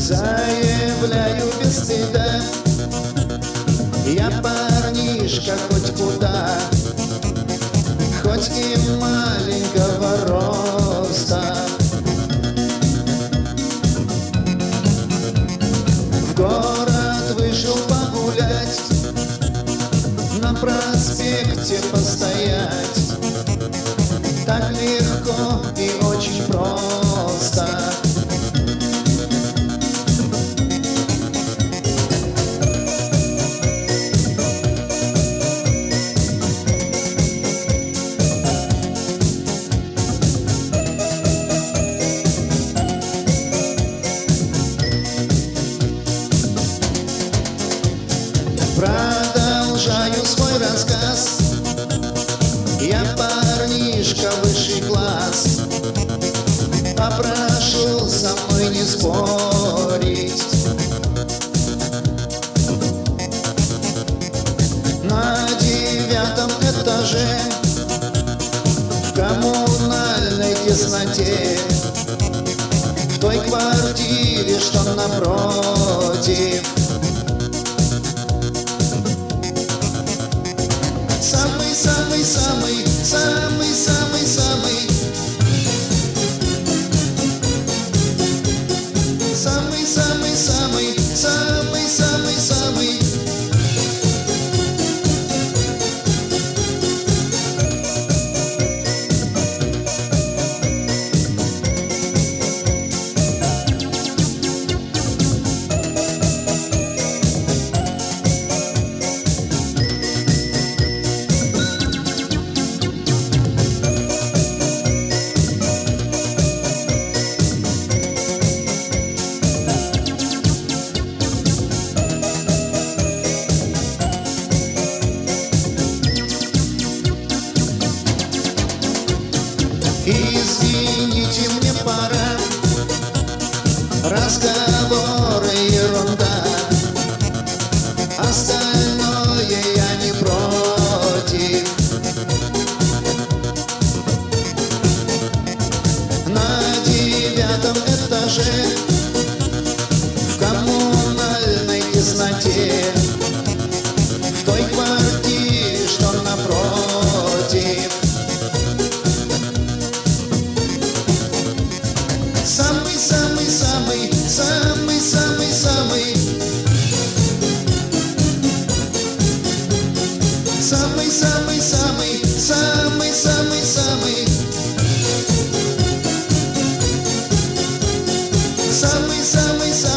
Заявляю без стыда, я парнишка хоть куда, хоть и маленького роста. В город вышел погулять, на проспекте постоять. Так легко и очень просто. Продолжаю свой рассказ. Я парнишка высший класс, попрошу со мной не спорить. На 9-м этаже, в коммунальной тесноте, в той квартире, что напротив, самый-самый-самый Извините, мне пора, разговоры ерунда, остальное я не против. На 9-м этаже, в коммунальной тесноте, в той квартире, что напротив, самый-самый-самый самый